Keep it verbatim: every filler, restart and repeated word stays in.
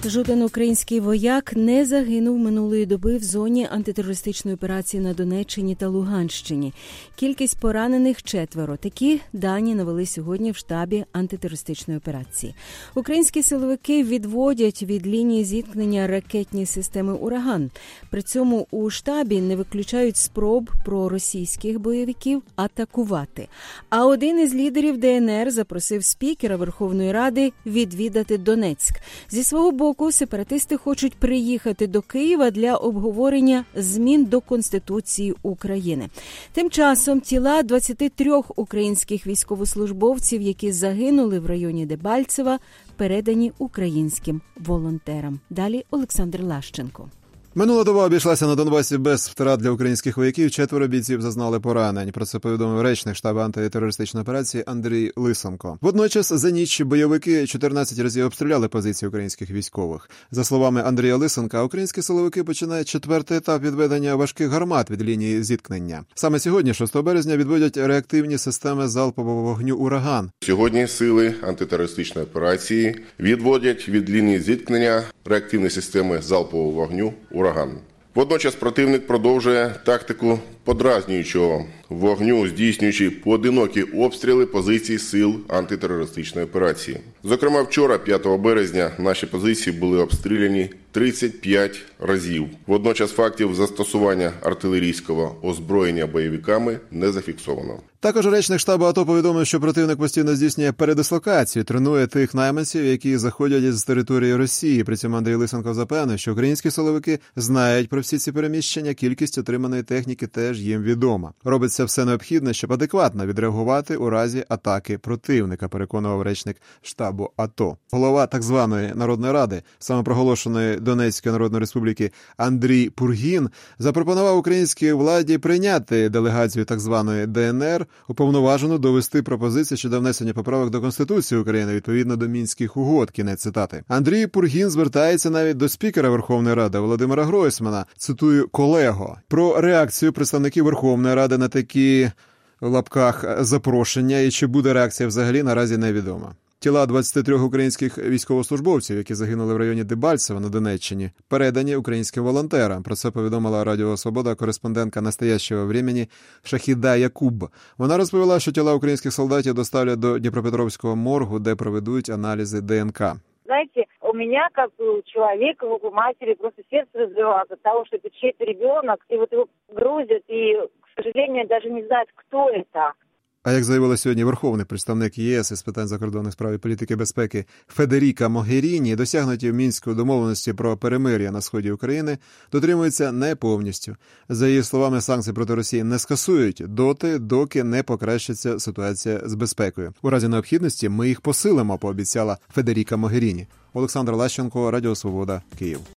Жоден український вояк не загинув минулої доби в зоні антитерористичної операції на Донеччині та Луганщині. Кількість поранених – четверо. Такі дані навели сьогодні в штабі антитерористичної операції. Українські силовики відводять від лінії зіткнення ракетні системи «Ураган». При цьому у штабі не виключають спроб проросійських бойовиків атакувати. А один із лідерів Де Ен Ер запросив спікера Верховної Ради відвідати Донецьк. Зі свого боку, сепаратисти хочуть приїхати до Києва для обговорення змін до Конституції України. Тим часом тіла двадцяти трьох українських військовослужбовців, які загинули в районі Дебальцева, передані українським волонтерам. Далі Олександр Лащенко. Минула доба обійшлася на Донбасі без втрат для українських вояків. Четверо бійців зазнали поранень. Про це повідомив речник штабу антитерористичної операції Андрій Лисенко. Водночас за ніч бойовики чотирнадцять разів обстріляли позиції українських військових. За словами Андрія Лисенка, українські силовики починають четвертий етап відведення важких гармат від лінії зіткнення. Саме сьогодні, шостого березня, відводять реактивні системи залпового вогню «Ураган». Сьогодні сили антитерористичної операції відводять від лінії зіткнення реактивні системи залпового вогню «Ураган». Водночас противник продовжує тактику подразнюючого вогню, здійснюючи поодинокі обстріли позицій сил антитерористичної операції. Зокрема, вчора, п'ятого березня, наші позиції були обстріляні тридцять п'ять разів. Водночас фактів застосування артилерійського озброєння бойовиками не зафіксовано. Також речник штабу АТО повідомив, що противник постійно здійснює передислокацію, тренує тих найманців, які заходять із території Росії. При цьому Андрій Лисенко запевнив, що українські силовики знають про всі ці переміщення, кількість отриманої техніки теж їм відома. Робиться все необхідне, щоб адекватно відреагувати у разі атаки противника, переконував речник штабу АТО. Голова так званої Народної Ради, самопроголошеної Донецької Народної Республіки Андрій Пургін, запропонував українській владі прийняти делегацію так званої Де Ен Ер, уповноважену довести пропозиції щодо внесення поправок до Конституції України відповідно до Мінських угод. Кінець цитати. Андрій Пургін звертається навіть до спікера Верховної Ради Володимира Гройсмана, цитую, колего, про реакцію представників Верховної Ради на такі, в лапках, запрошення і чи буде реакція взагалі, наразі невідомо. Тіла двадцяти трьох українських військовослужбовців, які загинули в районі Дебальцева на Донеччині, передані українським волонтерам. Про це повідомила Радіо Свобода кореспондентка «Настоящего времени» Шахіда Якуб. Вона розповіла, що тіла українських солдатів доставлять до Дніпропетровського моргу, де проведуть аналізи Де Ен Ка. Знаете, у меня, как у человека, у матери, просто сердце разрывалось от того, что это чей-то ребенок, и вот его грузят, и, к сожалению, даже не знают, кто это. А як заявила сьогодні верховний представник ЄС із питань закордонних справ і політики безпеки Федеріка Могеріні, досягнуті в Мінську домовленості про перемир'я на сході України дотримуються не повністю. За її словами, санкції проти Росії не скасують доти, доки не покращиться ситуація з безпекою. У разі необхідності ми їх посилимо, пообіцяла Федеріка Могеріні. Олександр Лащенко, Радіо Свобода, Київ.